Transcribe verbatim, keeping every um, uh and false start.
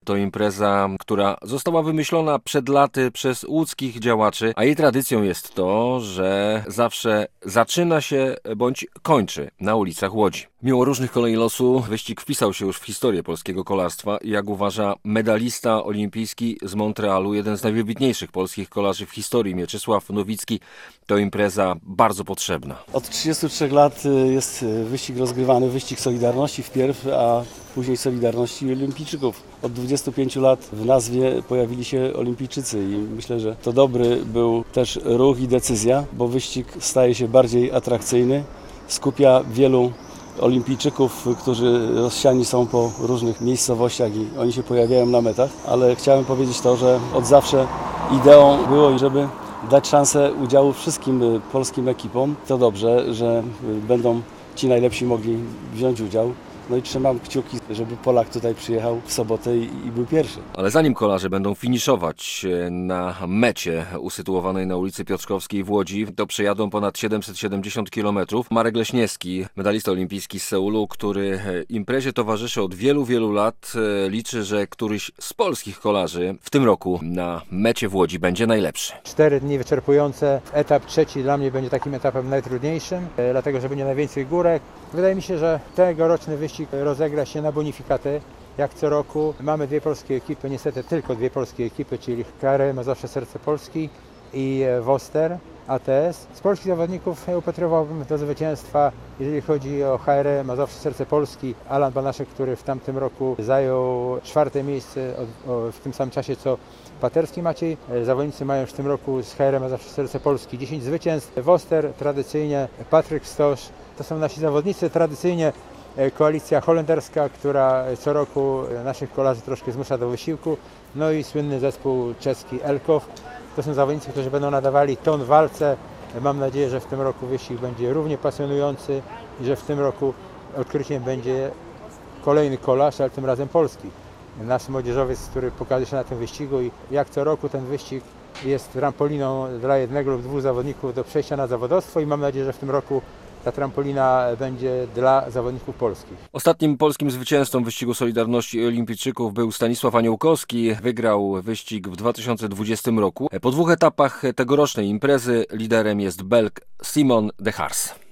To impreza, która została wymyślona przed laty przez łódzkich działaczy, a jej tradycją jest to, że zawsze zaczyna się bądź kończy na ulicach Łodzi. Mimo różnych kolei losu wyścig wpisał się już w historię polskiego kolarstwa i jak uważa medalista olimpijski z Montrealu, jeden z najwybitniejszych polskich kolarzy w historii, Mieczysław Nowicki, to impreza bardzo potrzebna. Od trzydziestu trzech lat jest wyścig rozgrywany, wyścig Solidarności wpierw, a później Solidarności Olimpijczyków. Od dwudziestu pięciu lat w nazwie pojawili się olimpijczycy i myślę, że to dobry był też ruch i decyzja, bo wyścig staje się bardziej atrakcyjny, skupia wielu olimpijczyków, którzy rozsiani są po różnych miejscowościach i oni się pojawiają na metach, ale chciałem powiedzieć to, że od zawsze ideą było, żeby dać szansę udziału wszystkim polskim ekipom. To dobrze, że będą ci najlepsi mogli wziąć udział. No i trzymam kciuki, żeby Polak tutaj przyjechał w sobotę i, i był pierwszy. Ale zanim kolarze będą finiszować na mecie usytuowanej na ulicy Piotrkowskiej w Łodzi, to przejadą ponad siedemset siedemdziesiąt kilometrów. Marek Leśniewski, medalista olimpijski z Seulu, który imprezie towarzyszy od wielu, wielu lat, liczy, że któryś z polskich kolarzy w tym roku na mecie w Łodzi będzie najlepszy. Cztery dni wyczerpujące. Etap trzeci dla mnie będzie takim etapem najtrudniejszym, dlatego że będzie najwięcej górek. Wydaje mi się, że tegoroczny wyścig rozegra się na bonifikatę. Jak co roku mamy dwie polskie ekipy, niestety tylko dwie polskie ekipy, czyli K R Mazowsze Serce Polski i Woster A T S. Z polskich zawodników upatrywałbym do zwycięstwa, jeżeli chodzi o H R Mazowsze Serce Polski. Alan Banaszek, który w tamtym roku zajął czwarte miejsce w tym samym czasie co Paterski Maciej. Zawodnicy mają w tym roku z H R Mazowsze Serce Polski dziesięć zwycięstw. Woster tradycyjnie, Patryk Stosz. To są nasi zawodnicy. Tradycyjnie koalicja holenderska, która co roku naszych kolarzy troszkę zmusza do wysiłku. No i słynny zespół czeski Elkow. To są zawodnicy, którzy będą nadawali ton walce. Mam nadzieję, że w tym roku wyścig będzie równie pasjonujący i że w tym roku odkryciem będzie kolejny kolarz, ale tym razem polski. Nasz młodzieżowiec, który pokaże się na tym wyścigu i jak co roku ten wyścig jest trampoliną dla jednego lub dwóch zawodników do przejścia na zawodowstwo i mam nadzieję, że w tym roku ta trampolina będzie dla zawodników polskich. Ostatnim polskim zwycięzcą wyścigu Solidarności Olimpijczyków był Stanisław Aniołkowski. Wygrał wyścig w dwa tysiące dwudziestym roku. Po dwóch etapach tegorocznej imprezy liderem jest Belg Simon de Haas.